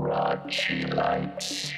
Liberace lights.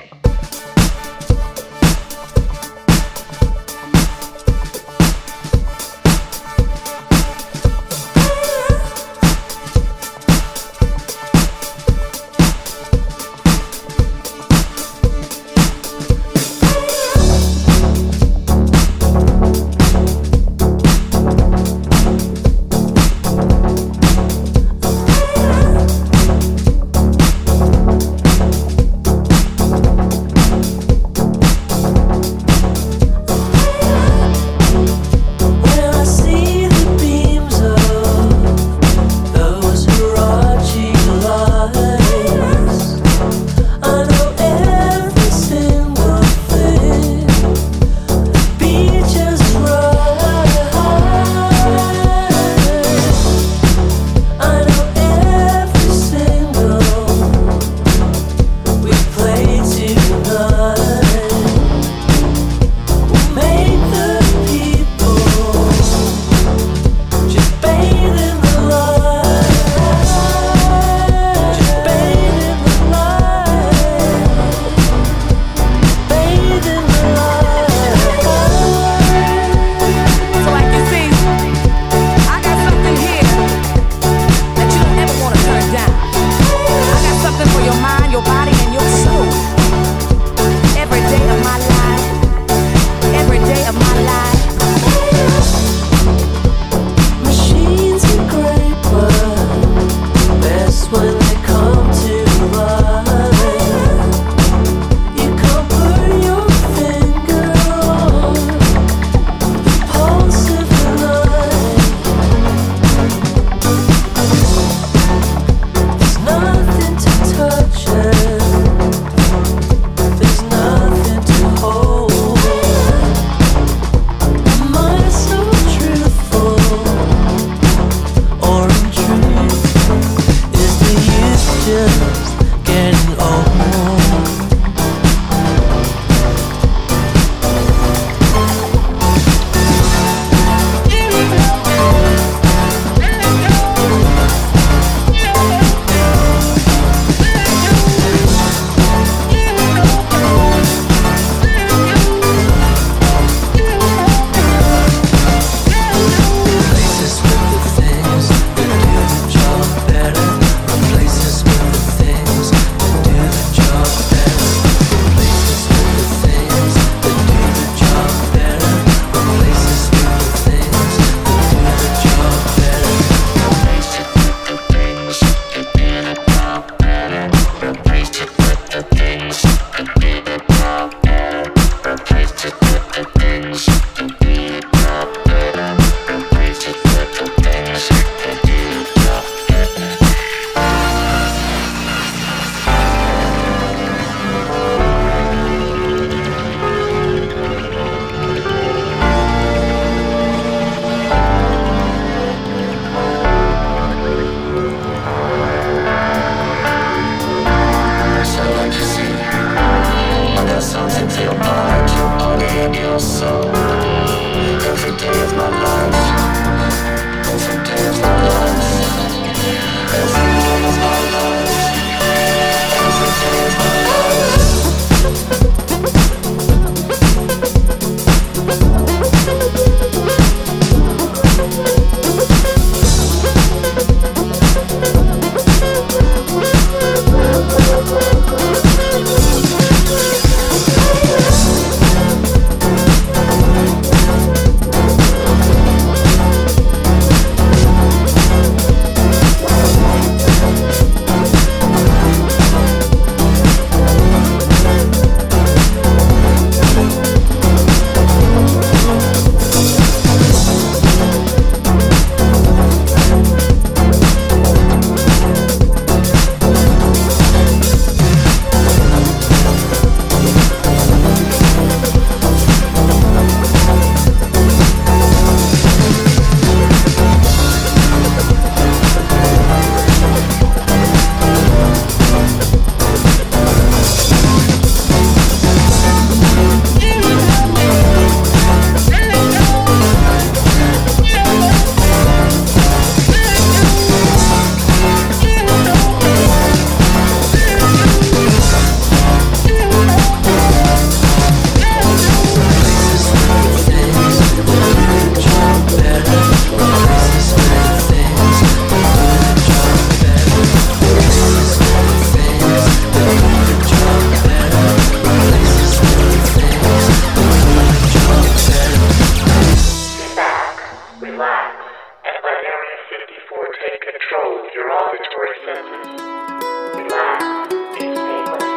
senses. Relax. It's painless.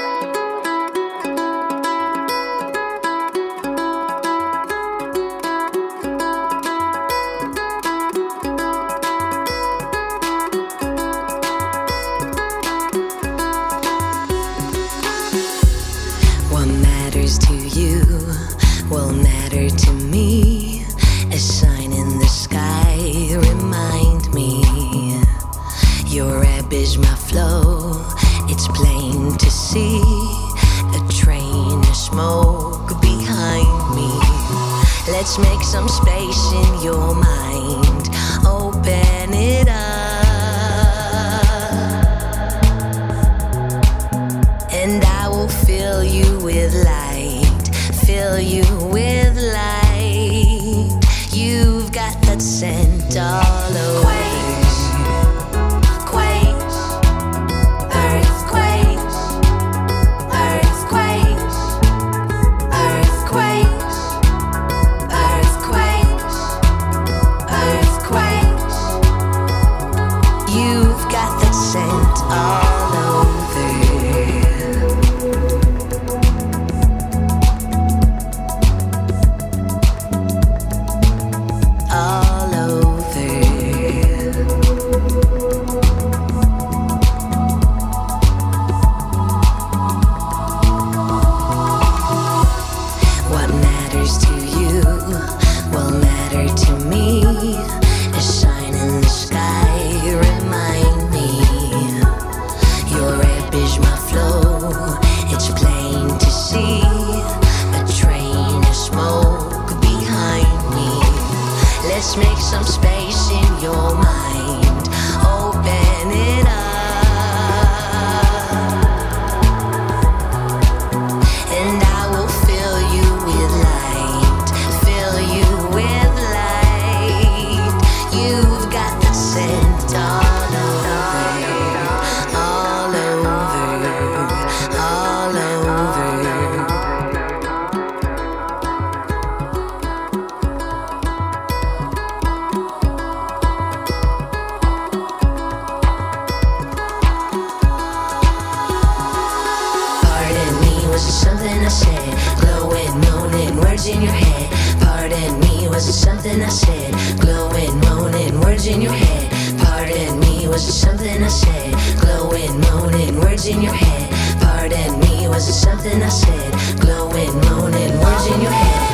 What matters to you will matter to me. A sign in the sky, remind me. Your rap is my flow, it's plain to see. A train of smoke behind me. Let's make some space in your mind, open it up. And I will fill you with light, fill you with light. You've got that scent all over. Quakes, earthquakes, earthquakes, earthquakes, earthquakes, earthquakes. You've got that scent all over. Let's make some space in your mind, open it up. And I will fill you with light, fill you with light. You've got the scent all over, all over, all over. Was it something I said? Glowing, moaning, words in your head. Pardon me, was it something I said? Glowing, moaning, words in your head. Pardon me, was it something I said? Glowing, moaning, words in your head. Pardon me, was it something I said? Glowing, moaning, words in your head.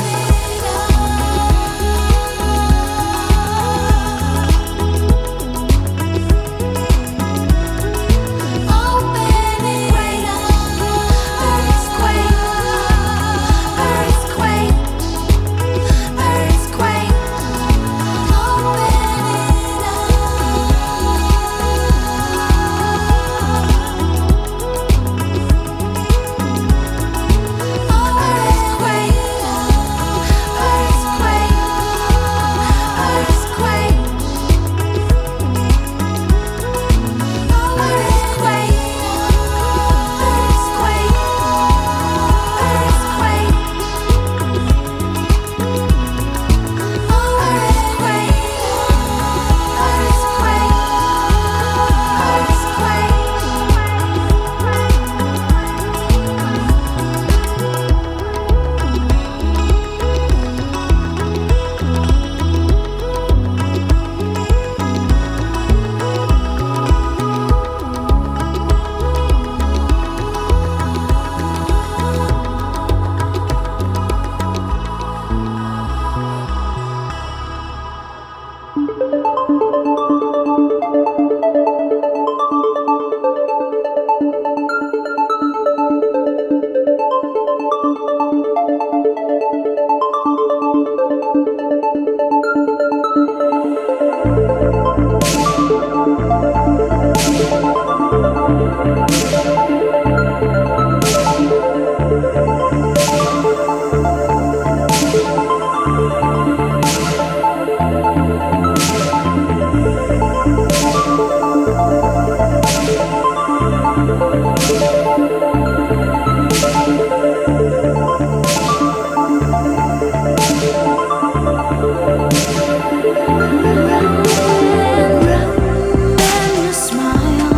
Smile.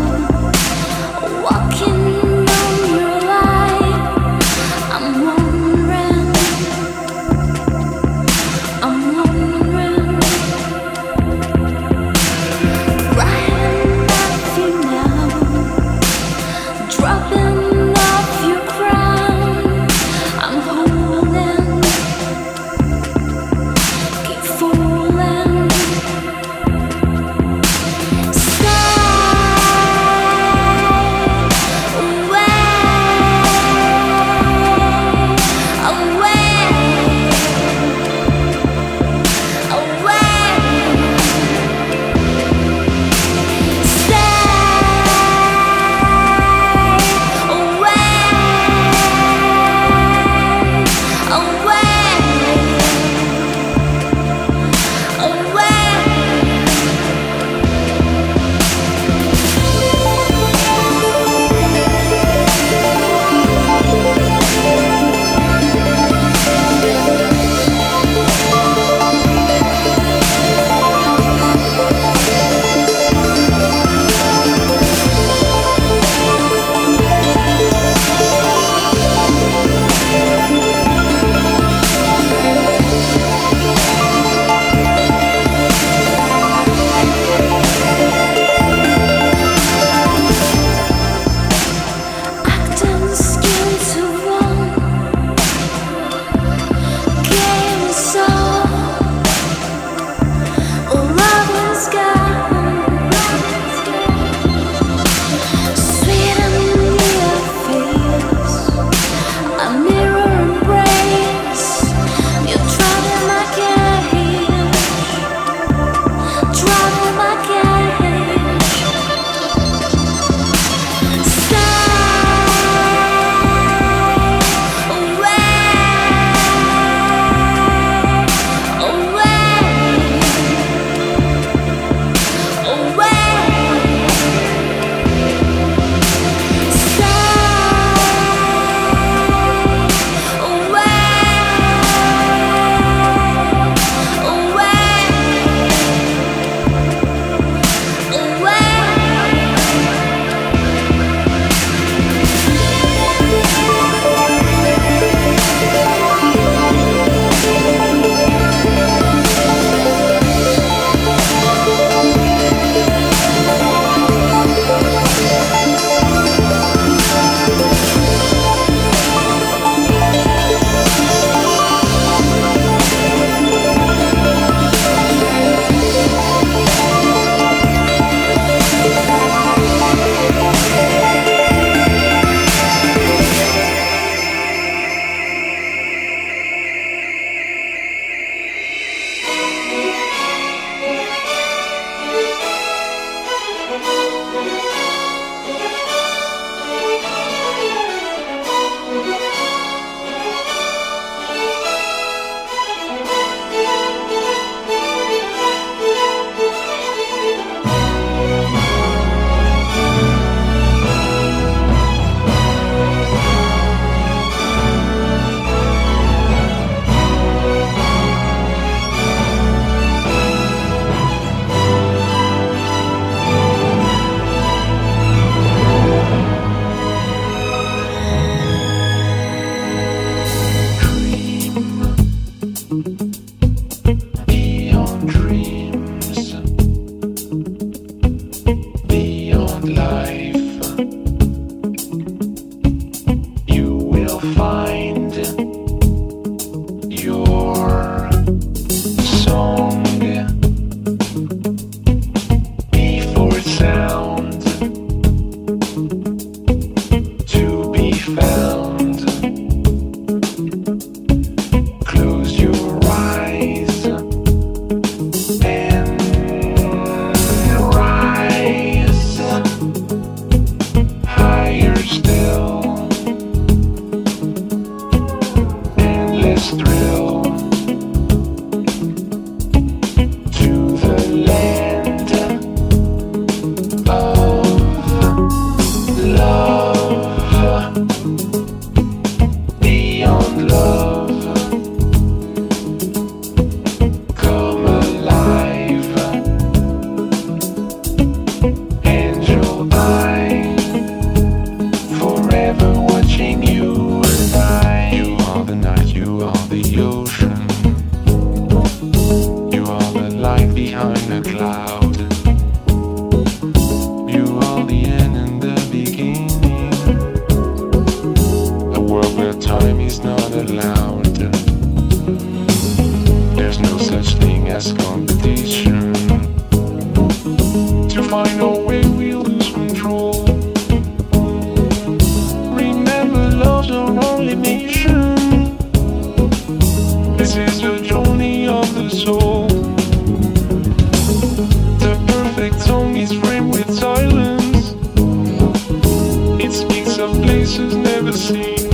faces never seen.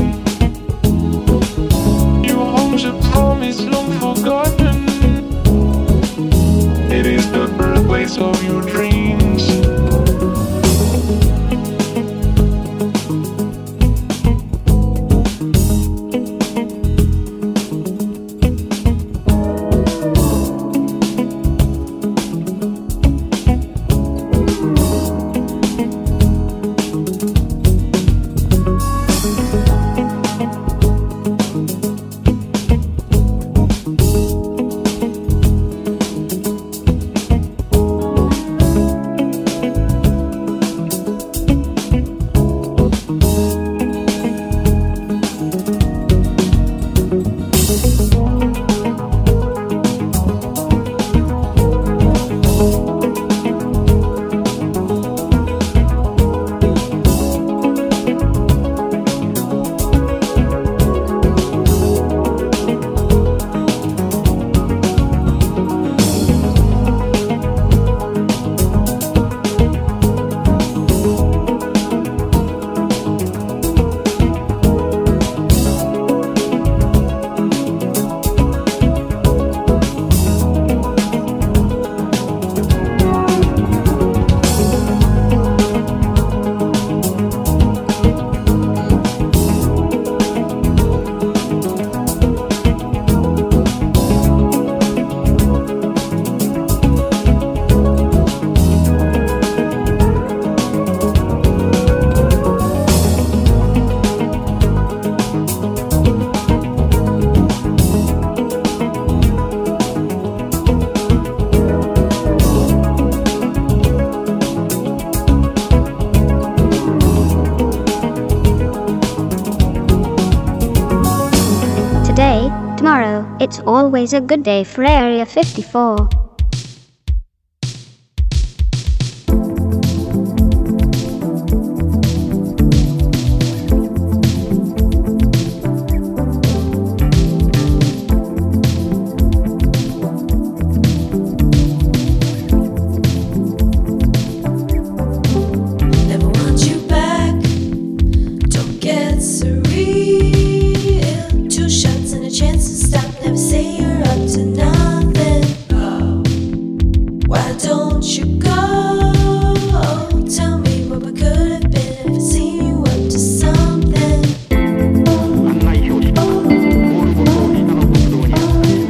Your home's a promise long forgotten. It is the birthplace of your dreams. Today, tomorrow, it's always a good day for Area 54. Never want you back. Don't get surreal. 2 shots and a chance to stop. Never say you're up to nothing. Why don't you go? Tell me what we could have been if I see you up to something. 案内表示、ゴールごと下の国道にあったり、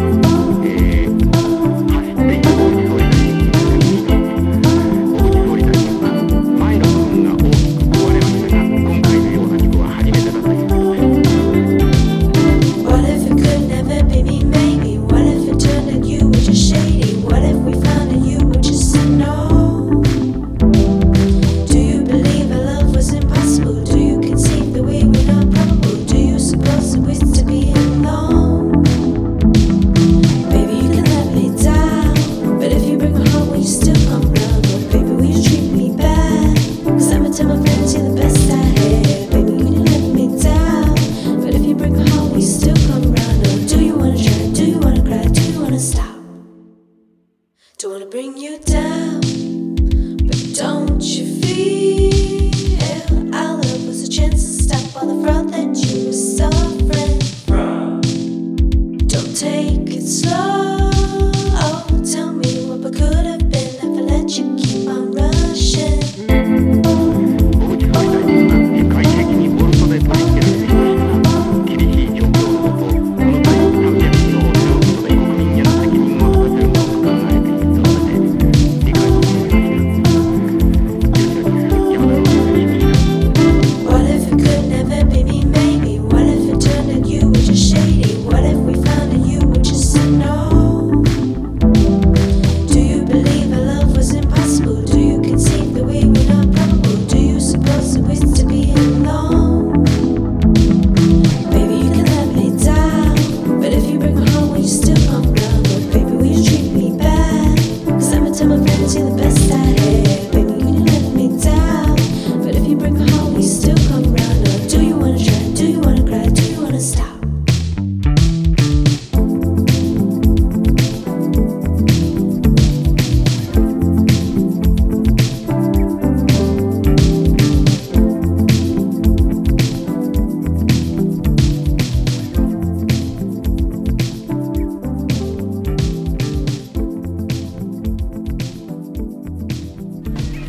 走っていく大木総理大臣、大木総理大臣は前の部分が大きく壊れましたが、今回のような事故は初めてだということです。 What if it could never be me, maybe? What if it turned out you were just shady? What if we found out you were just a no? Do you believe our love was impossible? Do you conceive that we were not probable? Do you suppose that we're to be alone? Baby, you can let me down, but if you break my heart, will you still come round? Oh, baby, will you treat me bad? 'Cause I'ma tell my friends you're the best I had. Baby, you can let me down, but if you break my heart, will you still come round? Oh, do you wanna try? Do you wanna cry? Do you wanna stop? Don't wanna bring you down, but don't you feel our love was a chance to stop all the fraud that you were suffering? Don't take it slow. Tell me what we could have been if I let you keep on rushing. 小渕総理大臣は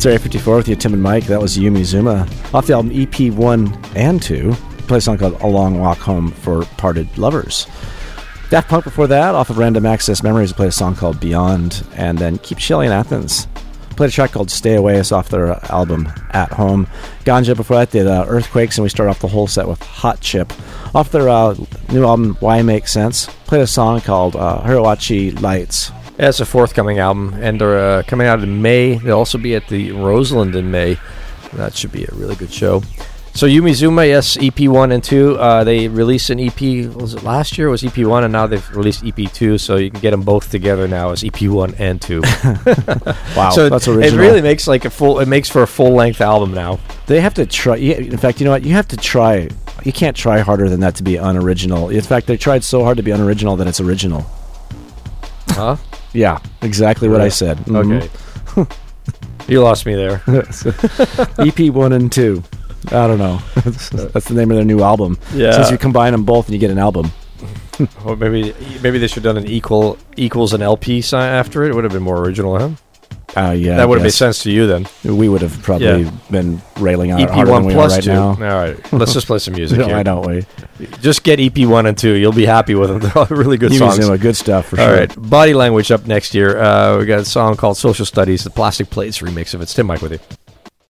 Area 54 with you, Tim and Mike. That was Yumi Zuma. Off the album EP 1 and 2. Play a song called A Long Walk Home for Parted Lovers. Daft Punk before that, off of Random Access Memories, played a song called Beyond. And then Keep Chilling in Athens. Played a track called Stay Away. It's off their album At Home. Ganja before that did Earthquakes, and we start off the whole set with Hot Chip. Off their new album Why Make Sense, played a song called Hiroachi Lights. Yeah, it's a forthcoming album, and they're coming out in May. They'll also be at the Roseland in May. That should be a really good show. So Yumi Zuma, yes, EP 1 and 2. They released an EP, was it last year? It was EP 1, and now they've released EP 2, so you can get them both together now as EP 1 and 2. Wow, so that's original. It really makes like it makes for a full-length album now. They have to try. In fact, you know what? You have to try. You can't try harder than that to be unoriginal. In fact, they tried so hard to be unoriginal that it's original. Huh? Yeah, exactly what I said. Okay. You lost me there. EP 1 and 2. I don't know. That's the name of their new album. Yeah. Since you combine them both and you get an album. Or maybe they should have done an equals an LP sign after it. It would have been more original, huh? Yeah. That would have made sense to you then. We would have probably been railing on it EP harder 1 than we are plus right 2. now. All right, let's just play some music No, here. why don't we? Just get EP 1 and 2. You'll be happy with them. They're all really good songs. Zuma, good stuff for All sure. right, Body Language up next year. We got a song called Social Studies, the Plastic Plates remix of it. It's Tim Mike with you.